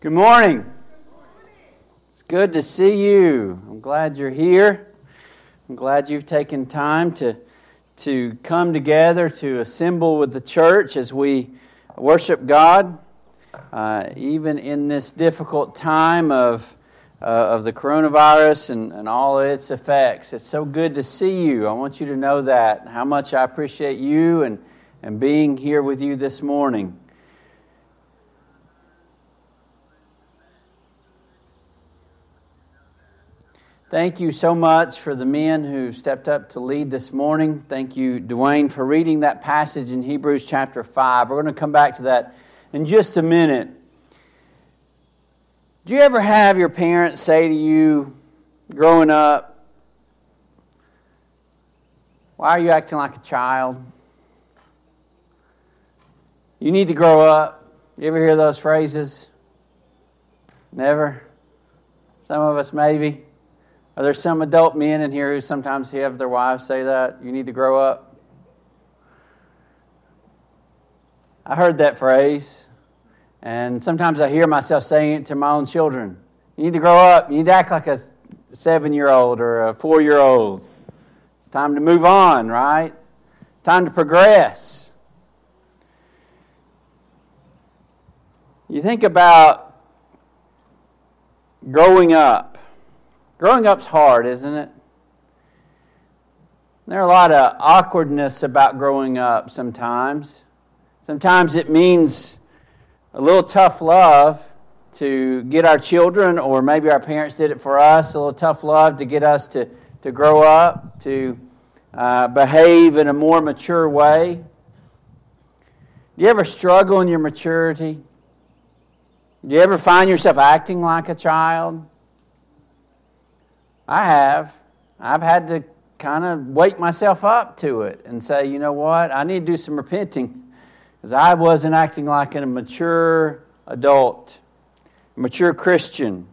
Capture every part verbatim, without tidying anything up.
Good morning. It's good to see you. I'm glad you're here. I'm glad you've taken time to, to come together to assemble with the church as we worship God, uh, even in this difficult time of uh, of the coronavirus and, and all its effects. It's so good to see you. I want you to know that, how much I appreciate you and, and being here with you this morning. Thank you so much for the men who stepped up to lead this morning. Thank you, Dwayne, for reading that passage in Hebrews chapter five. We're going to come back to that in just a minute. Do you ever have your parents say to you, growing up, "Why are you acting like a child? You need to grow up"? You ever hear those phrases? Never? Some of us maybe. Are there some adult men in here who sometimes have their wives say that? You need to grow up? I heard that phrase, and sometimes I hear myself saying it to my own children. You need to grow up. You need to act like a seven-year-old or a four-year-old. It's time to move on, right? It's time to progress. You think about growing up. Growing up's hard, isn't it? There are a lot of awkwardness about growing up sometimes. Sometimes it means a little tough love to get our children, or maybe our parents did it for us, a little tough love to get us to, to grow up, to uh, behave in a more mature way. Do you ever struggle in your maturity? Do you ever find yourself acting like a child? I have. I've had to kind of wake myself up to it and say, you know what, I need to do some repenting because I wasn't acting like a mature adult, a mature Christian.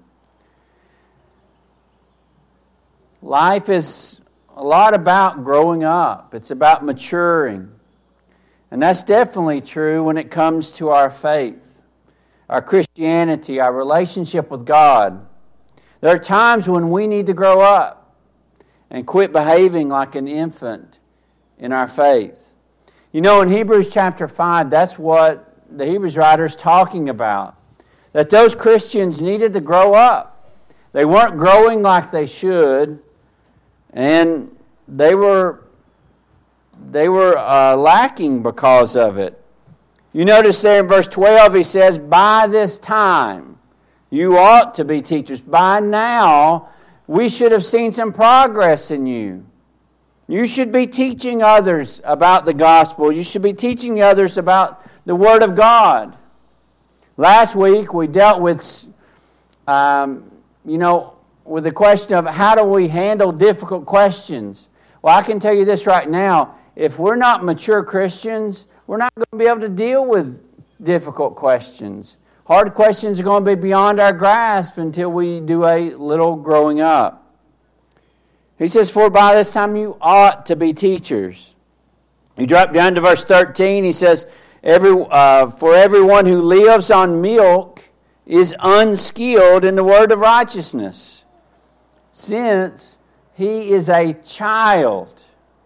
Life is a lot about growing up. It's about maturing. And that's definitely true when it comes to our faith, our Christianity, our relationship with God. There are times when we need to grow up and quit behaving like an infant in our faith. You know, in Hebrews chapter five, that's what the Hebrews writer is talking about. That those Christians needed to grow up. They weren't growing like they should, and they were, they were uh, lacking because of it. You notice there in verse twelve, he says, "By this time, you ought to be teachers. By now, we should have seen some progress in you. You should be teaching others about the gospel. You should be teaching others about the Word of God." Last week, we dealt with, um, you know, with the question of how do we handle difficult questions. Well, I can tell you this right now. If we're not mature Christians, we're not going to be able to deal with difficult questions. Hard questions are going to be beyond our grasp until we do a little growing up. He says, "For by this time you ought to be teachers." You drop down to verse thirteen. He says, "Every uh, for everyone who lives on milk is unskilled in the word of righteousness, since he is a child."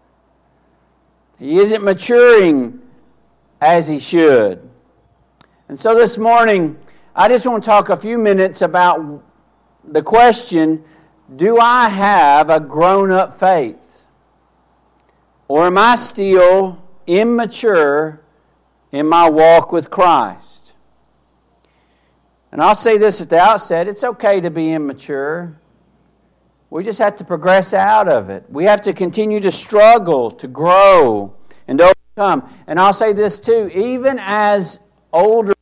He isn't maturing as he should. And so this morning, I just want to talk a few minutes about the question, do I have a grown-up faith? Or am I still immature in my walk with Christ? And I'll say this at the outset, it's okay to be immature. We just have to progress out of it. We have to continue to struggle, to grow, and to overcome. And I'll say this too, even as older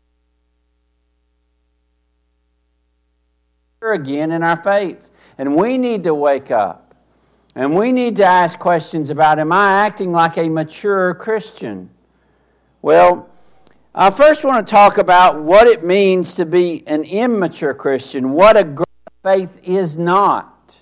again in our faith. And we need to wake up. And we need to ask questions about, am I acting like a mature Christian? Well, I first want to talk about what it means to be an immature Christian, what a grown faith is not.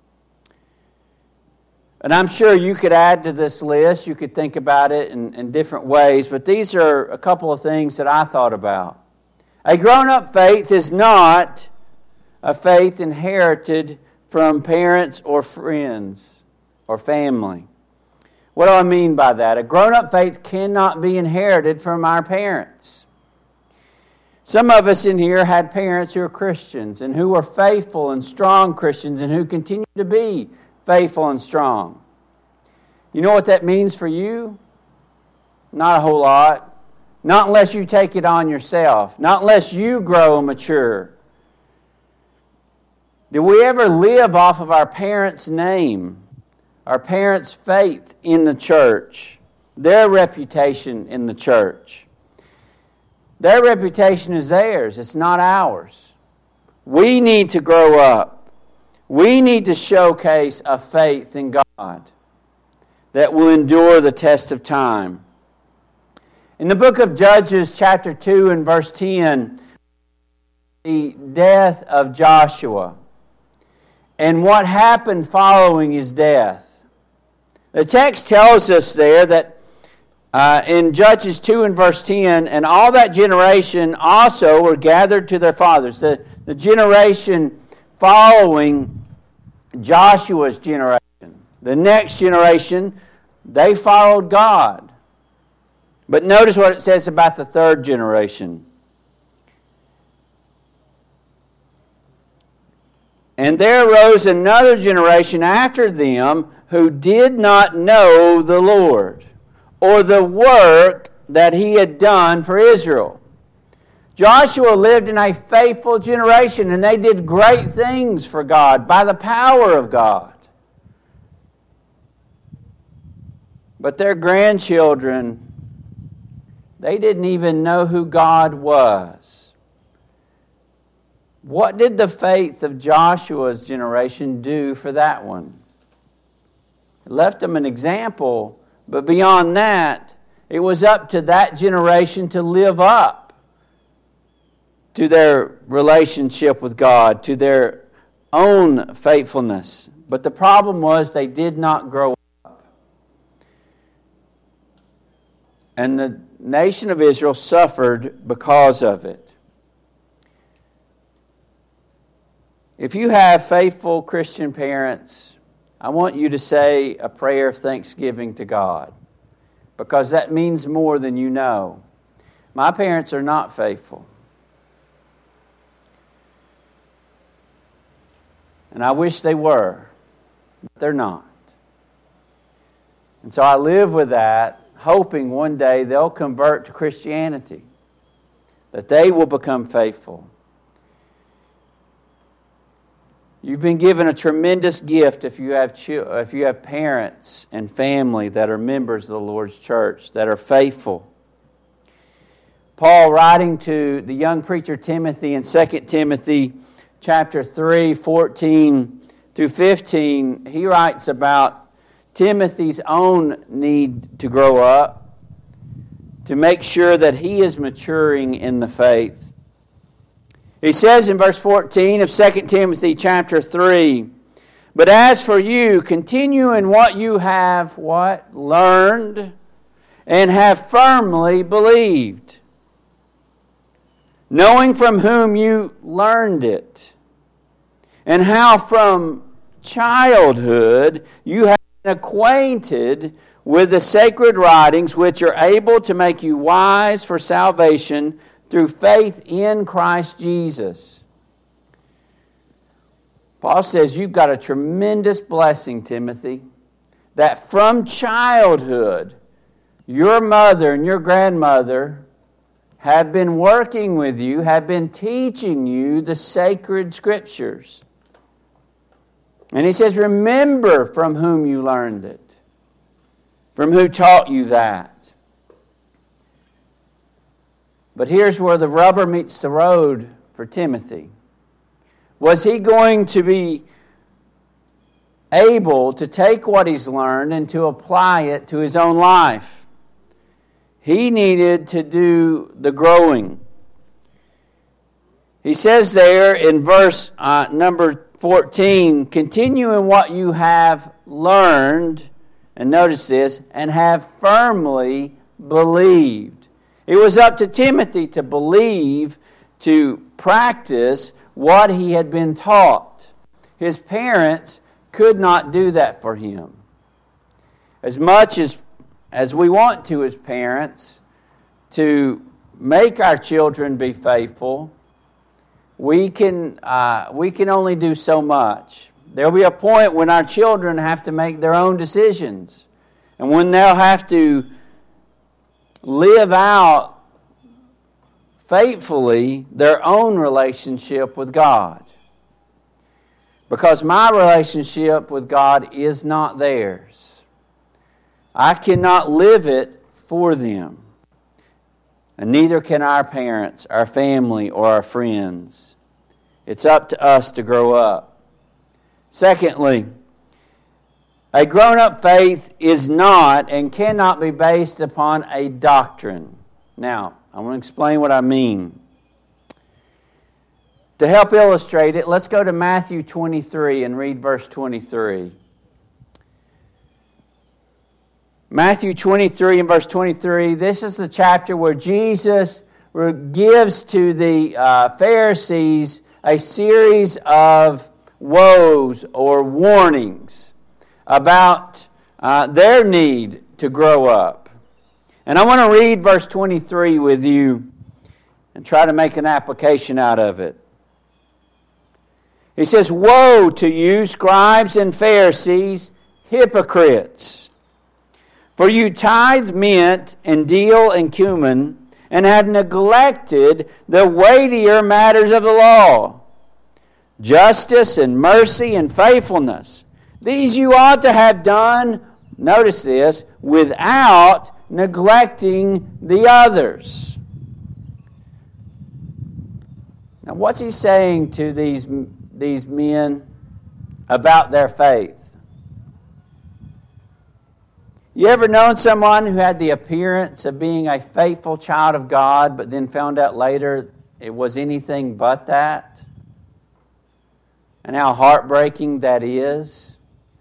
And I'm sure you could add to this list, you could think about it in, in different ways, but these are a couple of things that I thought about. A grown-up faith is not a faith inherited from parents or friends or family. What do I mean by that? A grown-up faith cannot be inherited from our parents. Some of us in here had parents who are Christians and who were faithful and strong Christians and who continue to be faithful and strong. You know what that means for you? Not a whole lot. Not unless you take it on yourself. Not unless you grow and mature. Did we ever live off of our parents' name? Our parents' faith in the church? Their reputation in the church? Their reputation is theirs. It's not ours. We need to grow up. We need to showcase a faith in God that will endure the test of time. In the book of Judges, chapter two and verse ten, the death of Joshua and what happened following his death. The text tells us there that uh, in Judges two and verse ten, and all that generation also were gathered to their fathers. The, the generation following Joshua's generation. The next generation, they followed God. But notice what it says about the third generation. And there arose another generation after them who did not know the Lord, or the work that He had done for Israel. Joshua lived in a faithful generation, and they did great things for God by the power of God. But their grandchildren, they didn't even know who God was. What did the faith of Joshua's generation do for that one? It left them an example, but beyond that, it was up to that generation to live up to their relationship with God, to their own faithfulness. But the problem was they did not grow up. And the nation of Israel suffered because of it. If you have faithful Christian parents, I want you to say a prayer of thanksgiving to God, because that means more than you know. My parents are not faithful. And I wish they were, but they're not. And so I live with that, hoping one day they'll convert to Christianity, that they will become faithful. You've been given a tremendous gift if you have if you have parents and family that are members of the Lord's church, that are faithful. Paul, writing to the young preacher Timothy in Second Timothy chapter three, fourteen through fifteen, he writes about Timothy's own need to grow up, to make sure that he is maturing in the faith. He says in verse fourteen of Second Timothy chapter three, "But as for you, continue in what you have," what? "Learned, and have firmly believed, knowing from whom you learned it, and how from childhood you have been acquainted with the sacred writings, which are able to make you wise for salvation through faith in Christ Jesus." Paul says you've got a tremendous blessing, Timothy, that from childhood your mother and your grandmother have been working with you, have been teaching you the sacred Scriptures. And he says, remember from whom you learned it, from who taught you that. But here's where the rubber meets the road for Timothy. Was he going to be able to take what he's learned and to apply it to his own life? He needed to do the growing. He says there in verse uh, number fourteen, "Continue in what you have learned," and notice this, "and have firmly believed." It was up to Timothy to believe to practice what he had been taught. His parents could not do that for him. As much as, as we want to as parents to make our children be faithful, we can, uh, we can only do so much. There will be a point when our children have to make their own decisions, and when they'll have to live out faithfully their own relationship with God. Because my relationship with God is not theirs. I cannot live it for them. And neither can our parents, our family, or our friends. It's up to us to grow up. Secondly, a grown-up faith is not and cannot be based upon a doctrine. Now, I want to explain what I mean. To help illustrate it, let's go to Matthew twenty-three and read verse twenty-three. Matthew twenty-three and verse twenty-three, this is the chapter where Jesus gives to the uh, Pharisees a series of woes or warnings about uh, their need to grow up. And I want to read verse twenty-three with you and try to make an application out of it. He says, "Woe to you, scribes and Pharisees, hypocrites! For you tithe mint and dill and cumin, and have neglected the weightier matters of the law, justice and mercy and faithfulness. These you ought to have done," notice this, "without neglecting the others." Now what's he saying to these, these men about their faith? You ever known someone who had the appearance of being a faithful child of God, but then found out later it was anything but that? And how heartbreaking that is?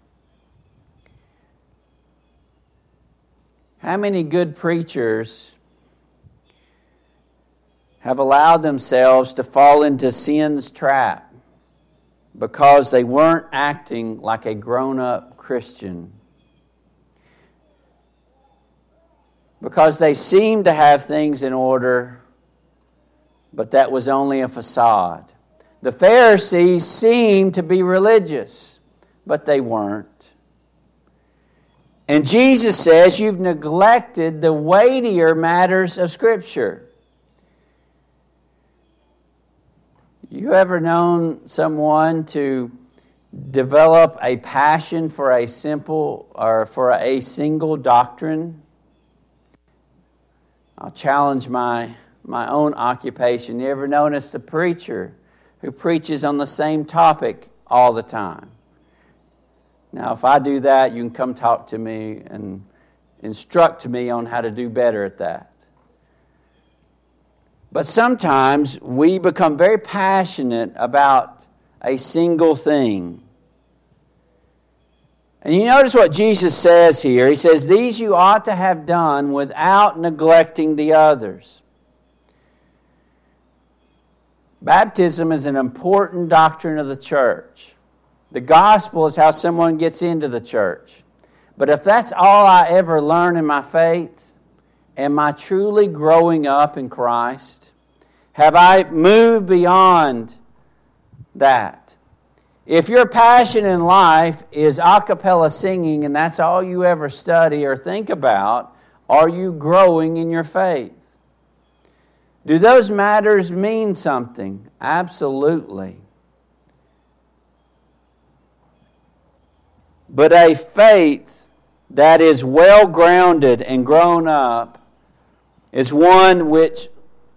How many good preachers have allowed themselves to fall into sin's trap because they weren't acting like a grown-up Christian? Because they seemed to have things in order, but that was only a facade. The Pharisees seemed to be religious, but they weren't. And Jesus says, you've neglected the weightier matters of Scripture. You ever known someone to develop a passion for a simple or for a single doctrine? I'll challenge my, my own occupation. You ever notice a preacher who preaches on the same topic all the time? Now, if I do that, you can come talk to me and instruct me on how to do better at that. But sometimes we become very passionate about a single thing. And you notice what Jesus says here. He says, these you ought to have done without neglecting the others. Baptism is an important doctrine of the church. The gospel is how someone gets into the church. But if that's all I ever learn in my faith, am I truly growing up in Christ? Have I moved beyond that? If your passion in life is a cappella singing and that's all you ever study or think about, are you growing in your faith? Do those matters mean something? Absolutely. But a faith that is well grounded and grown up is one which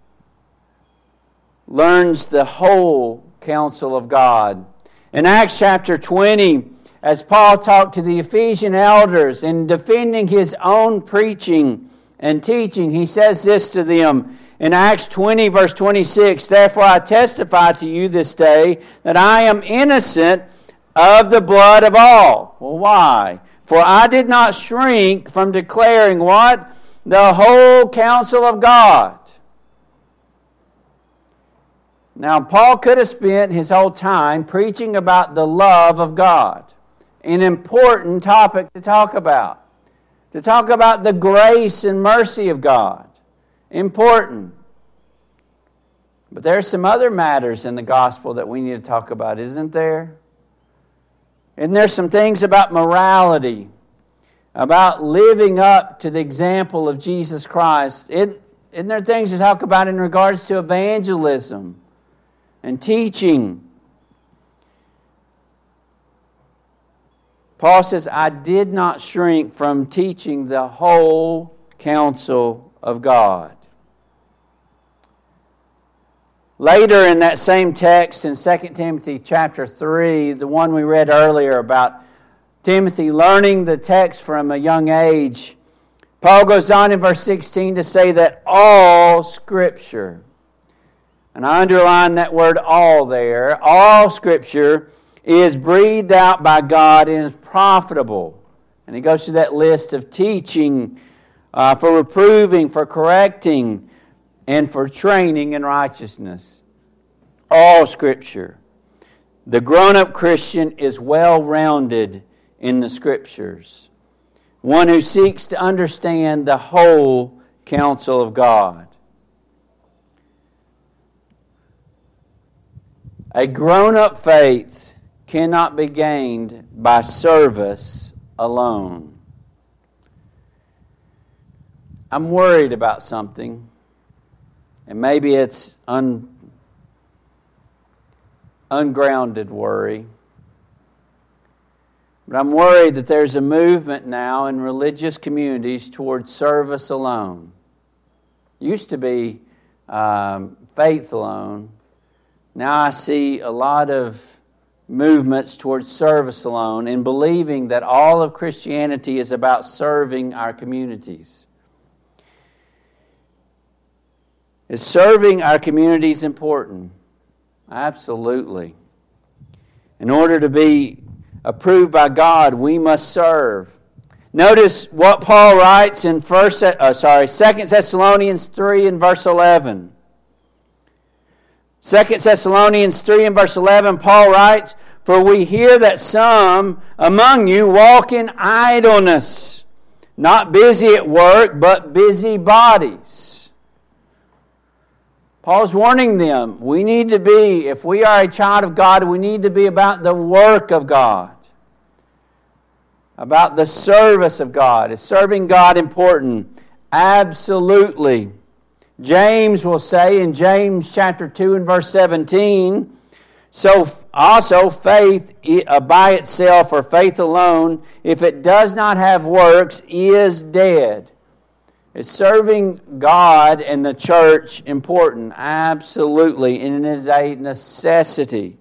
learns the whole counsel of God. In Acts chapter twenty, as Paul talked to the Ephesian elders in defending his own preaching and teaching, he says this to them in Acts twenty, verse twenty-six, "Therefore I testify to you this day that I am innocent of the blood of all." Well, why? "For I did not shrink from declaring" what? "The whole counsel of God." Now, Paul could have spent his whole time preaching about the love of God, an important topic to talk about. To talk about the grace and mercy of God. Important. But there are some other matters in the gospel that we need to talk about, isn't there? And there's some things about morality, about living up to the example of Jesus Christ. It, isn't there things to talk about in regards to evangelism and teaching? Paul says, I did not shrink from teaching the whole counsel of God. Later in that same text in Second Timothy chapter three, the one we read earlier about Timothy learning the text from a young age, Paul goes on in verse sixteen to say that all Scripture, and I underline that word all there, all Scripture is breathed out by God and is profitable. And he goes through that list of teaching, uh, for reproving, for correcting, and for training in righteousness. All Scripture. The grown-up Christian is well-rounded in the Scriptures. One who seeks to understand the whole counsel of God. A grown-up faith cannot be gained by service alone. I'm worried about something, and maybe it's un, ungrounded worry, but I'm worried that there's a movement now in religious communities towards service alone. It used to be um, faith alone. Now I see a lot of movements towards service alone and believing that all of Christianity is about serving our communities. Is serving our communities important? Absolutely. In order to be approved by God, we must serve. Notice what Paul writes in first, uh, sorry, Second Thessalonians three and verse eleven. Second Thessalonians three and verse eleven, Paul writes, for we hear that some among you walk in idleness, not busy at work, but busy bodies. Paul's warning them, we need to be, if we are a child of God, we need to be about the work of God. About the service of God. Is serving God important? Absolutely. James will say in James chapter two and verse seventeen, so also faith by itself, or faith alone, if it does not have works, is dead. Is serving God and the church important? Absolutely, and it is a necessity.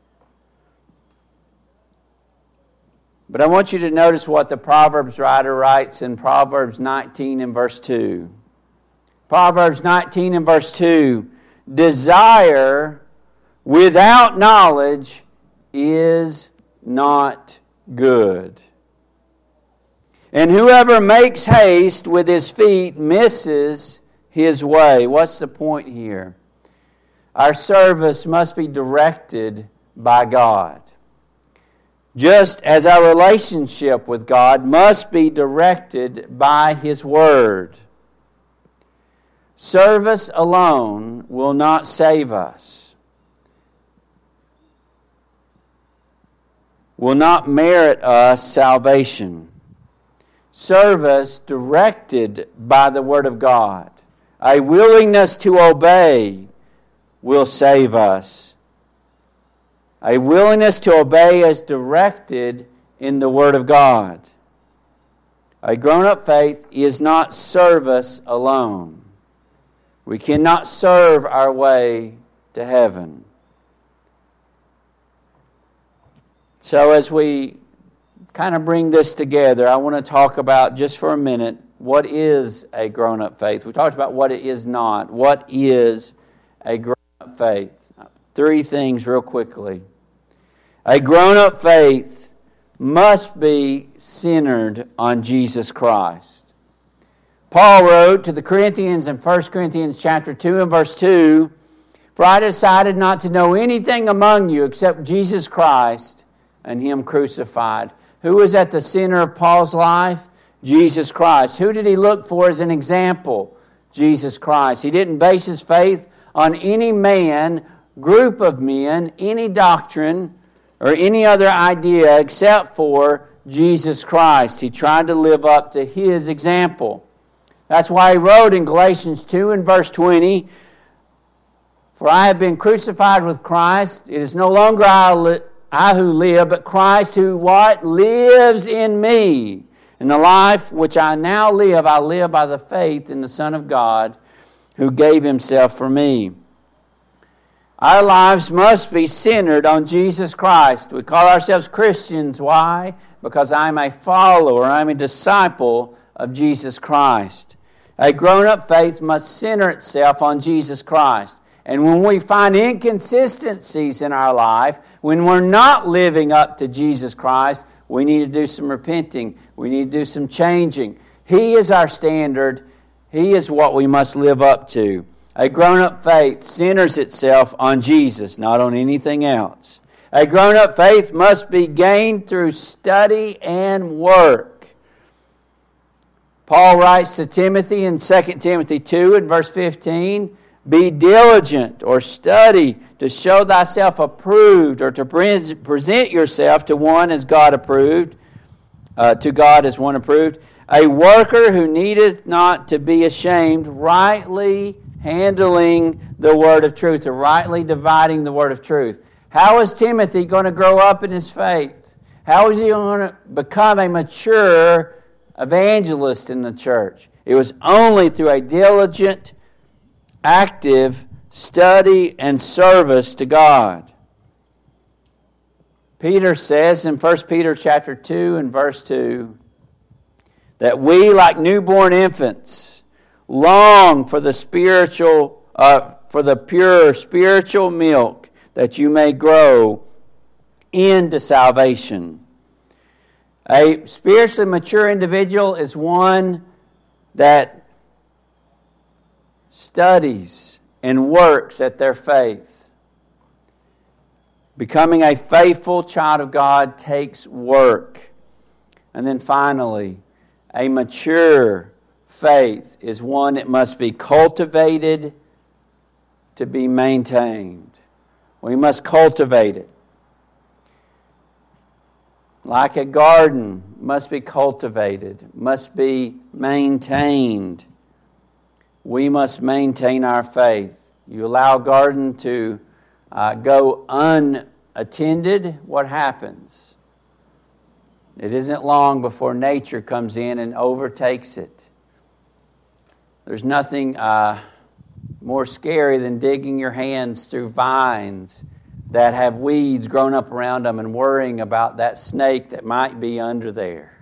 But I want you to notice what the Proverbs writer writes in Proverbs nineteen and verse two. Proverbs nineteen and verse two, desire without knowledge is not good. And whoever makes haste with his feet misses his way. What's the point here? Our service must be directed by God. Just as our relationship with God must be directed by His Word. Service alone will not save us. Will not merit us salvation. Service directed by the Word of God, a willingness to obey, will save us. A willingness to obey as directed in the Word of God. A grown-up faith is not service alone. We cannot serve our way to heaven. So as we kind of bring this together, I want to talk about just for a minute, what is a grown-up faith? We talked about what it is not. What is a grown-up faith? Three things real quickly. A grown-up faith must be centered on Jesus Christ. Paul wrote to the Corinthians in First Corinthians chapter two and verse two, For I decided not to know anything among you except Jesus Christ and Him crucified. Who was at the center of Paul's life? Jesus Christ. Who did he look for as an example? Jesus Christ. He didn't base his faith on any man, group of men, any doctrine, or any other idea except for Jesus Christ. He tried to live up to His example. That's why he wrote in Galatians two and verse twenty, For I have been crucified with Christ. It is no longer I, li- I who live, but Christ who what? Lives in me. In the life which I now live, I live by the faith in the Son of God who gave Himself for me. Our lives must be centered on Jesus Christ. We call ourselves Christians. Why? Because I'm a follower, I'm a disciple of Jesus Christ. A grown-up faith must center itself on Jesus Christ. And when we find inconsistencies in our life, when we're not living up to Jesus Christ, we need to do some repenting. We need to do some changing. He is our standard. He is what we must live up to. A grown-up faith centers itself on Jesus, not on anything else. A grown-up faith must be gained through study and work. Paul writes to Timothy in Second Timothy two and verse fifteen, Be diligent or study to show thyself approved, or to present yourself to one as God approved, uh, to God as one approved, a worker who needeth not to be ashamed, rightly handling the word of truth, or rightly dividing the word of truth. How is Timothy going to grow up in his faith? How is he going to become a mature evangelist in the church? It was only through a diligent, active study and service to God. Peter says in First Peter chapter two and verse two that we, like newborn infants, long for the spiritual, uh, for the pure spiritual milk, that you may grow into salvation. A spiritually mature individual is one that studies and works at their faith. Becoming a faithful child of God takes work. And then finally, a mature faith is one that must be cultivated to be maintained. We must cultivate it. Like a garden, must be cultivated, must be maintained. We must maintain our faith. You allow a garden to uh, go unattended, what happens? It isn't long before nature comes in and overtakes it. There's nothing uh, more scary than digging your hands through vines that have weeds grown up around them and worrying about that snake that might be under there.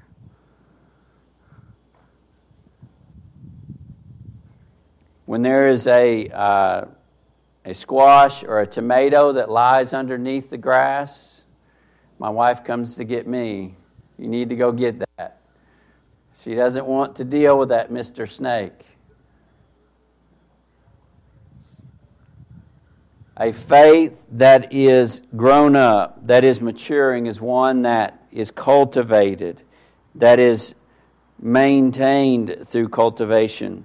When there is a uh, a squash or a tomato that lies underneath the grass, my wife comes to get me. You need to go get that. She doesn't want to deal with that Mister Snake. A faith that is grown up, that is maturing, is one that is cultivated, that is maintained through cultivation.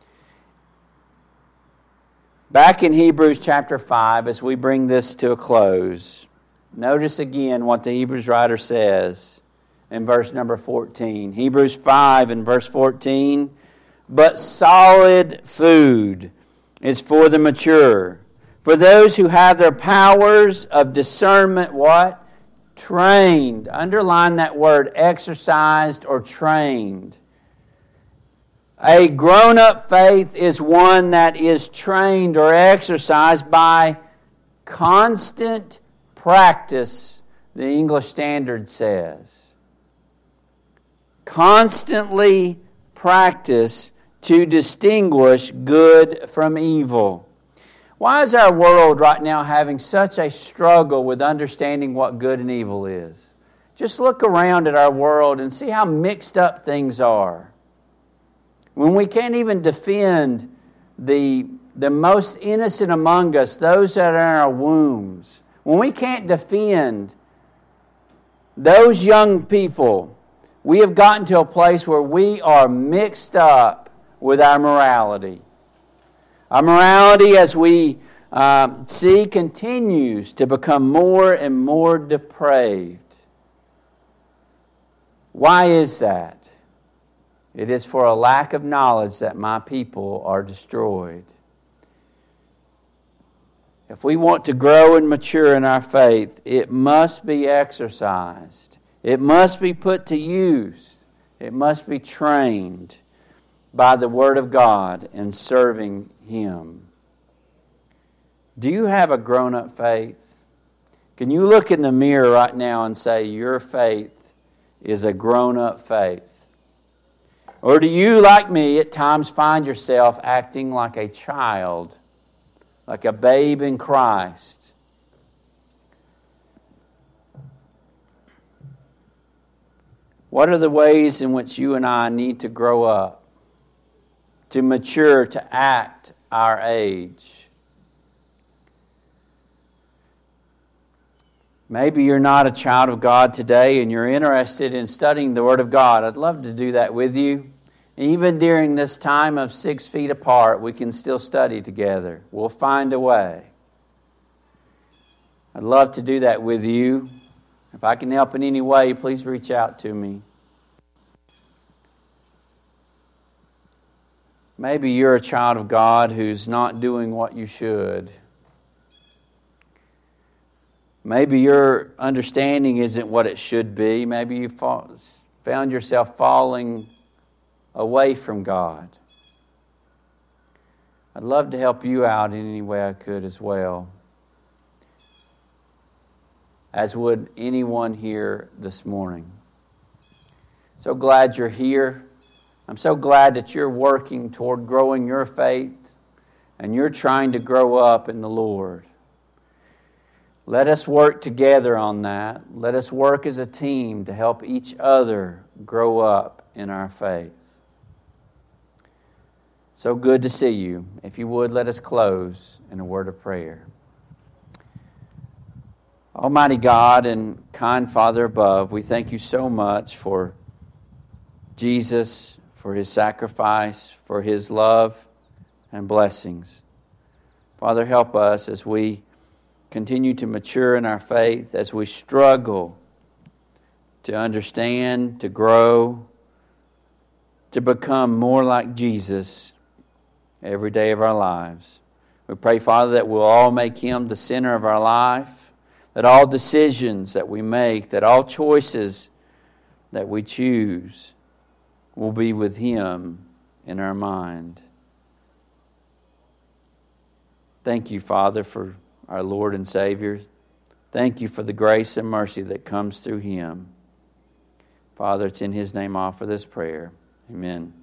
Back in Hebrews chapter five, as we bring this to a close, notice again what the Hebrews writer says in verse number fourteen. Hebrews five and verse fourteen, But solid food is for the mature, for those who have their powers of discernment, what? Trained. Underline that word, exercised or trained. A grown-up faith is one that is trained or exercised by constant practice, the English Standard says. Constantly practice to distinguish good from evil. Why is our world right now having such a struggle with understanding what good and evil is? Just look around at our world and see how mixed up things are. When we can't even defend the the most innocent among us, those that are in our wombs, when we can't defend those young people, we have gotten to a place where we are mixed up with our morality. Our morality, as we um, see, continues to become more and more depraved. Why is that? It is for a lack of knowledge that my people are destroyed. If we want to grow and mature in our faith, it must be exercised. It must be put to use. It must be trained by the Word of God and serving Him. Do you have a grown-up faith? Can you look in the mirror right now and say your faith is a grown-up faith? Or do you, like me, at times find yourself acting like a child, like a babe in Christ? What are the ways in which you and I need to grow up, to mature, to act our age? Maybe you're not a child of God today and you're interested in studying the Word of God. I'd love to do that with you. Even during this time of six feet apart, we can still study together. We'll find a way. I'd love to do that with you. If I can help in any way, please reach out to me. Maybe you're a child of God who's not doing what you should. Maybe your understanding isn't what it should be. Maybe you found yourself falling away from God. I'd love to help you out in any way I could as well, as would anyone here this morning. So glad you're here. I'm so glad that you're working toward growing your faith and you're trying to grow up in the Lord. Let us work together on that. Let us work as a team to help each other grow up in our faith. So good to see you. If you would, let us close in a word of prayer. Almighty God and kind Father above, we thank you so much for Jesus, for His sacrifice, for His love and blessings. Father, help us as we continue to mature in our faith, as we struggle to understand, to grow, to become more like Jesus every day of our lives. We pray, Father, that we'll all make Him the center of our life, that all decisions that we make, that all choices that we choose will be with Him in our mind. Thank you, Father, for our Lord and Savior. Thank you for the grace and mercy that comes through Him. Father, it's in His name I offer this prayer. Amen.